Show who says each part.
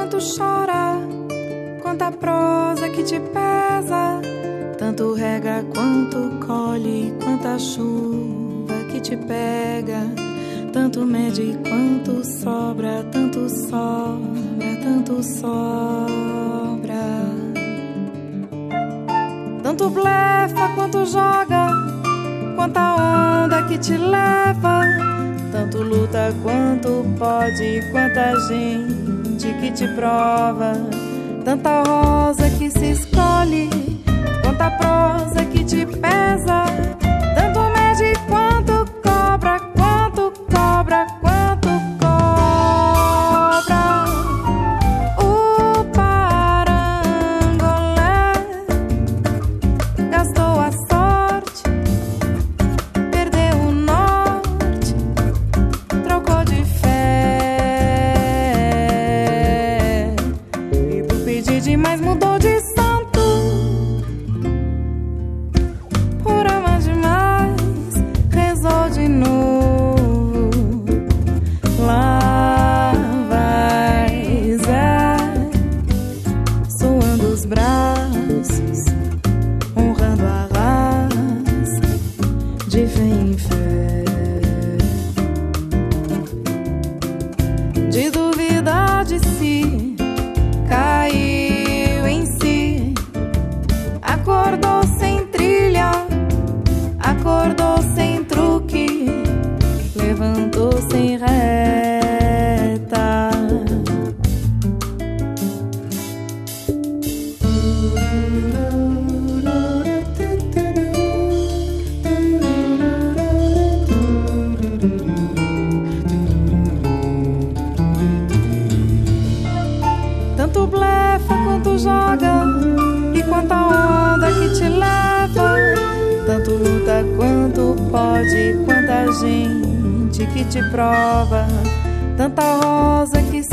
Speaker 1: quanto chora, quanta prosa que te pesa, tanto rega quanto colhe, quanta chuva que te pega, tanto mede quanto sobra, tanto sobra, tanto sobra. Tanto blefa quanto joga, quanta onda que te leva, tanto luta quanto pode, quanta gente que te prova, tanta rosa que se escolhe, quanta prosa que te pesa, tanto mede quanto cobra, quanto cobra, quanto cobra. O parangolé gastou a sorte, perdeu o norte, trocou de fé, e por pedir demais mudou de santo, por amar demais rezou de novo. Lá vai Zé, suando os braços, honrando a raça de fé em fé, de duvidar de si, caiu em si, acordou sem trilha, acordou sem truque, levantou sem reta. Tanto blefa quanto joga, e quanta onda que te leva, tanto luta quanto pode, quanta gente que te prova, tanta rosa que